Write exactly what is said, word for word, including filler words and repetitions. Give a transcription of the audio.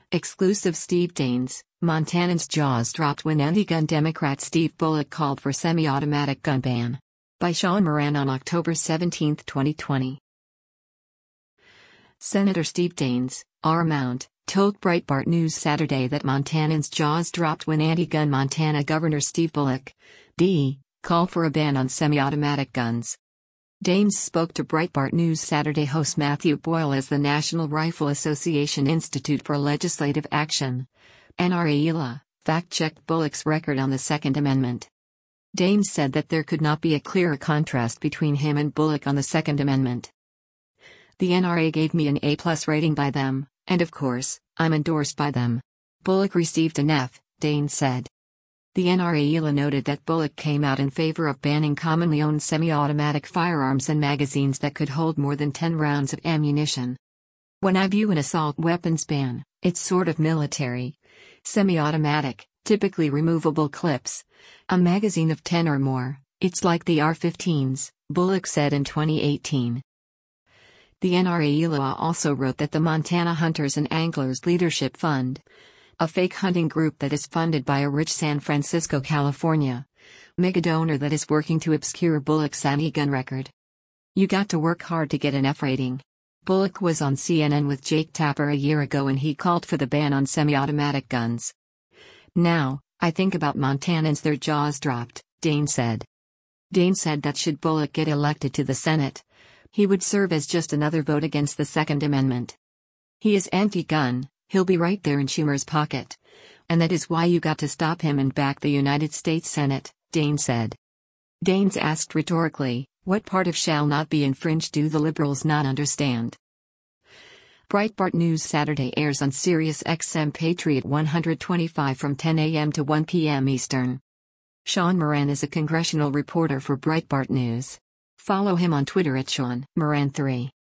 Exclusive Steve Daines, Montanans' jaws dropped when anti-gun Democrat Steve Bullock called for semi-automatic gun ban. By Sean Moran on October seventeenth, twenty twenty. Senator Steve Daines, R. Mount, told Breitbart News Saturday that Montanans' jaws dropped when anti-gun Montana Governor Steve Bullock, D, called for a ban on semi-automatic guns. Daines spoke to Breitbart News Saturday host Matthew Boyle as the National Rifle Association Institute for Legislative Action, N R A I L A, fact-checked Bullock's record on the Second Amendment. Daines said that there could not be a clearer contrast between him and Bullock on the Second Amendment. The N R A gave me an A plus rating by them, and of course, I'm endorsed by them. Bullock received an F, Daines said. The N R A I L A noted that Bullock came out in favor of banning commonly owned semi-automatic firearms and magazines that could hold more than ten rounds of ammunition. When I view an assault weapons ban, it's sort of military. Semi-automatic, typically removable clips. A magazine of ten or more, it's like the R fifteens, Bullock said in twenty eighteen. The N R A I L A also wrote that the Montana Hunters and Anglers Leadership Fund, a fake hunting group that is funded by a rich San Francisco, California, mega donor that is working to obscure Bullock's anti-gun record. You got to work hard to get an F rating. Bullock was on C N N with Jake Tapper a year ago and he called for the ban on semi-automatic guns. Now, I think about Montanans, their jaws dropped, Daines said. Daines said that should Bullock get elected to the Senate, he would serve as just another vote against the Second Amendment. He is anti-gun. He'll be right there in Schumer's pocket. And that is why you got to stop him and back the United States Senate, Daines said. Daines asked rhetorically, what part of shall not be infringed do the liberals not understand? Breitbart News Saturday airs on Sirius X M Patriot one twenty-five from ten a m to one p m Eastern. Sean Moran is a congressional reporter for Breitbart News. Follow him on Twitter at Sean Moran three.